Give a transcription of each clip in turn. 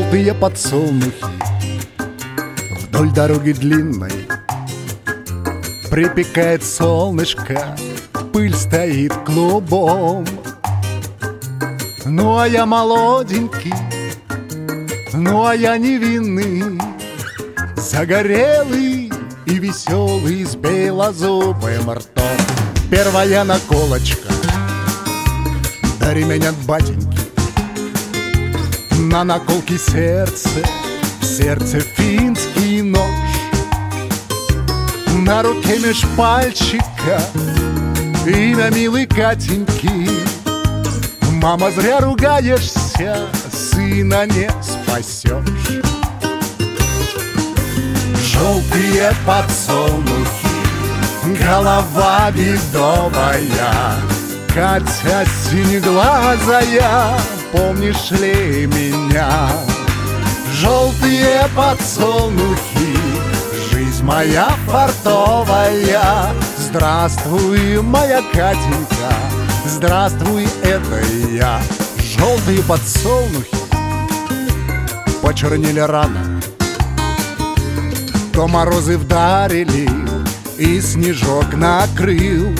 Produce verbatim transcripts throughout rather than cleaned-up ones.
Желтые подсолнухи вдоль дороги длинной. Припекает солнышко, пыль стоит клубом. Ну а я молоденький, ну а я невинный, загорелый и веселый, с белозубым ртом. Первая наколочка, дари меня от батеньки. На наколке сердце, в сердце финский нож. На руке меж пальчика имя милой Катеньки. Мама, зря ругаешься, сына не спасешь. Желтые подсолнухи, голова бедовая, Катя синеглазая, помнишь ли меня? Желтые подсолнухи, жизнь моя фартовая. Здравствуй, моя Катенька, здравствуй, это я. Желтые подсолнухи почернели рано, то морозы вдарили и снежок накрыл.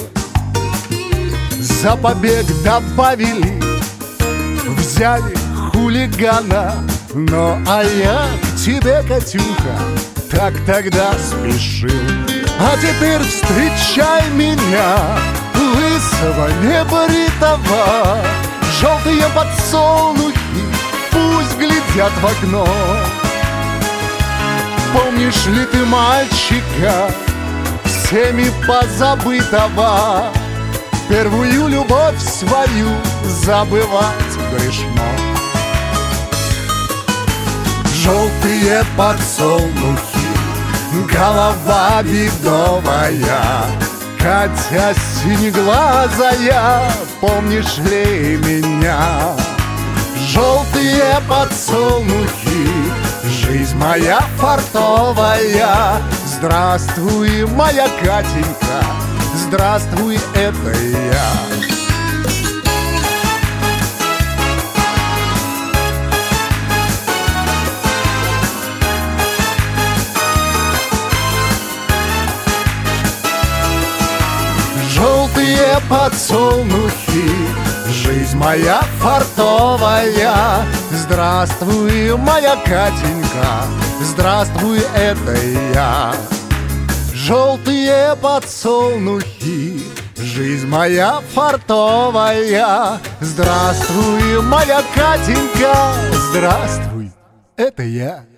За побег добавили, взяли хулигана. Ну а я к тебе, Катюха, так тогда спешил. А теперь встречай меня, лысого небритого. Желтые подсолнухи пусть глядят в окно. Помнишь ли ты мальчика, всеми позабытого? Первую любовь свою забывать грешно. Желтые подсолнухи, голова бедовая, Катя синеглазая, помнишь ли меня? Желтые подсолнухи, жизнь моя фартовая. Здравствуй, моя Катенька, здравствуй, это я. Желтые подсолнухи, жизнь моя фартовая. Здравствуй, моя Катенька, здравствуй, это я. Желтые подсолнухи, жизнь моя фартовая. Здравствуй, моя Катенька, здравствуй, это я.